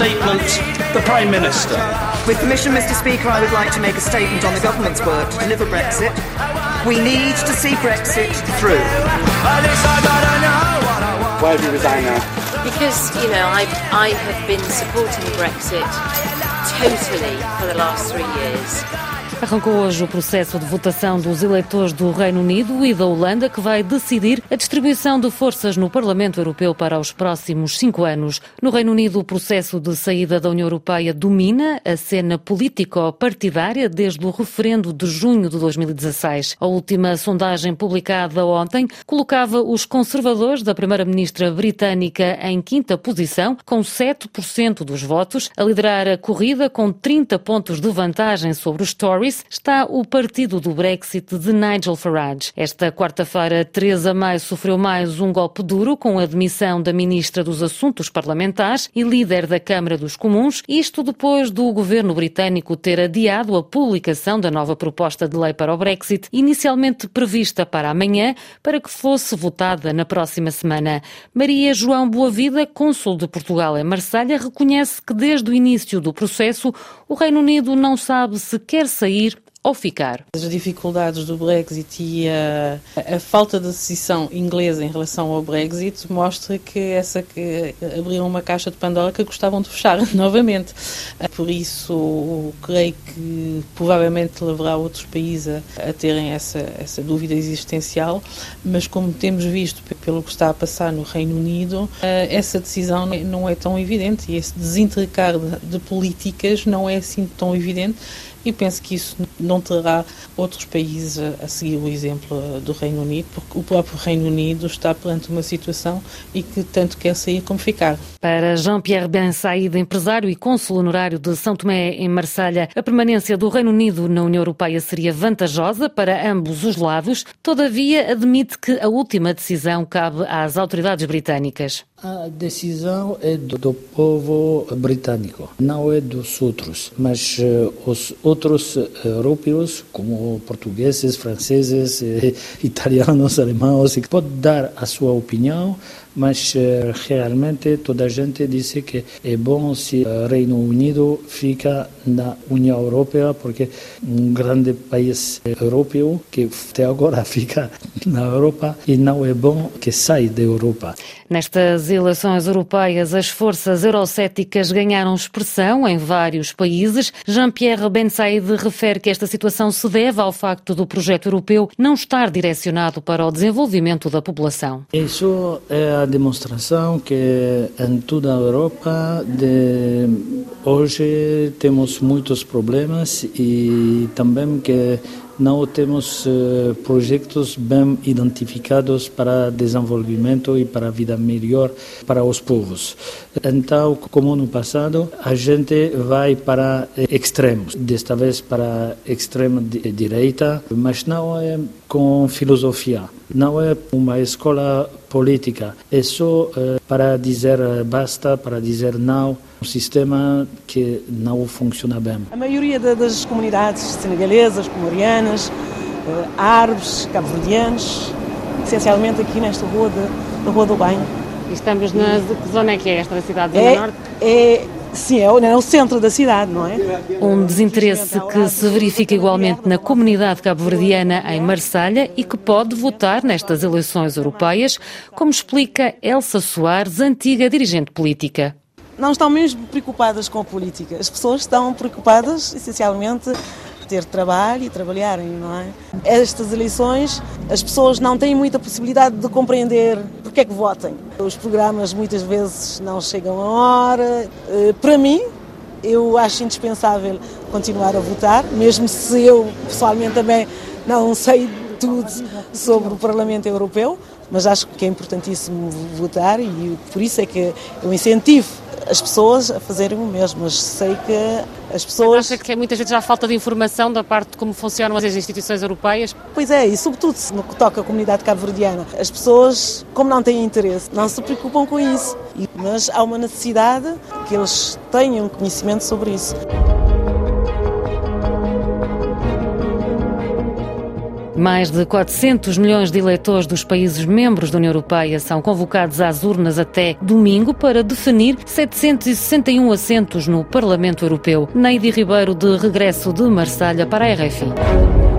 statement, the Prime Minister. With permission, Mr. Speaker, I would like to make a statement on the government's work to deliver Brexit. We need to see Brexit through. Why have you resigned now? Because, I have been supporting Brexit totally for the last 3 years. Arrancou hoje o processo de votação dos eleitores do Reino Unido e da Holanda, que vai decidir a distribuição de forças no Parlamento Europeu para os próximos 5 anos. No Reino Unido, o processo de saída da União Europeia domina a cena político-partidária desde o referendo de junho de 2016. A última sondagem publicada ontem colocava os conservadores da primeira-ministra britânica em 5ª posição, com 7% dos votos. A liderar a corrida, com 30 pontos de vantagem sobre os Tories, está o partido do Brexit de Nigel Farage. Esta quarta-feira, Theresa May sofreu mais um golpe duro com a demissão da ministra dos Assuntos Parlamentares e líder da Câmara dos Comuns, isto depois do governo britânico ter adiado a publicação da nova proposta de lei para o Brexit, inicialmente prevista para amanhã, para que fosse votada na próxima semana. Maria João Boavida, cônsul de Portugal em Marselha, reconhece que desde o início do processo o Reino Unido não sabe se quer sair ou ficar. As dificuldades do Brexit e a falta de decisão inglesa em relação ao Brexit mostra que abriram uma caixa de Pandora que gostavam de fechar novamente. Por isso, creio que provavelmente levará outros países a terem essa dúvida existencial, mas como temos visto pelo que está a passar no Reino Unido, essa decisão não é tão evidente e esse desintercar de políticas não é assim tão evidente. E penso que isso não terá outros países a seguir o exemplo do Reino Unido, porque o próprio Reino Unido está perante uma situação e que tanto quer sair como ficar. Para Jean-Pierre Ben Saïd, empresário e cônsul honorário de São Tomé em Marselha, a permanência do Reino Unido na União Europeia seria vantajosa para ambos os lados. Todavia, admite que a última decisão cabe às autoridades britânicas. A decisão é do povo britânico, não é dos outros, mas os outros europeus, como portugueses, franceses, italianos, alemãos, podem dar a sua opinião, mas realmente toda a gente disse que é bom se o Reino Unido fica na União Europeia, porque um grande país europeu que até agora fica na Europa e não é bom que saia da Europa. Nestas eleições europeias, as forças eurocéticas ganharam expressão em vários países. Jean-Pierre Ben Saïd refere que esta situação se deve ao facto do projeto europeu não estar direcionado para o desenvolvimento da população. Isso é a demonstração que em toda a Europa hoje temos muitos problemas e também que não temos projetos bem identificados para desenvolvimento e para a vida melhor para os povos. Então, como no passado, a gente vai para extremos, desta vez para a extrema-direita, mas não é com filosofia, não é uma escola política, é só para dizer basta, para dizer não, um sistema que não funciona bem. A maioria das comunidades senegalesas, comorianas, árabes, cabo-verdianos, essencialmente aqui nesta Rua do Banho. E estamos na que zona é que é esta da cidade, Zona Norte? Sim, é o centro da cidade, não é? Um desinteresse que se verifica igualmente na comunidade cabo-verdiana em Marselha e que pode votar nestas eleições europeias, como explica Elsa Soares, antiga dirigente política. Não estão mesmo preocupadas com a política. As pessoas estão preocupadas, essencialmente, ter trabalho e trabalharem, não é? Estas eleições, as pessoas não têm muita possibilidade de compreender porque é que votem. Os programas muitas vezes não chegam a hora. Para mim, eu acho indispensável continuar a votar, mesmo se eu, pessoalmente, também não sei tudo sobre o Parlamento Europeu, mas acho que é importantíssimo votar e por isso é que eu incentivo as pessoas a fazerem o mesmo, mas sei que as pessoas... Acha que muitas vezes já há falta de informação da parte de como funcionam as instituições europeias? Pois é, e sobretudo no que toca à comunidade cabo-verdiana. As pessoas, como não têm interesse, não se preocupam com isso, mas há uma necessidade que eles tenham conhecimento sobre isso. Mais de 400 milhões de eleitores dos países membros da União Europeia são convocados às urnas até domingo para definir 761 assentos no Parlamento Europeu. Neide Ribeiro, de regresso de Marselha para a RFI.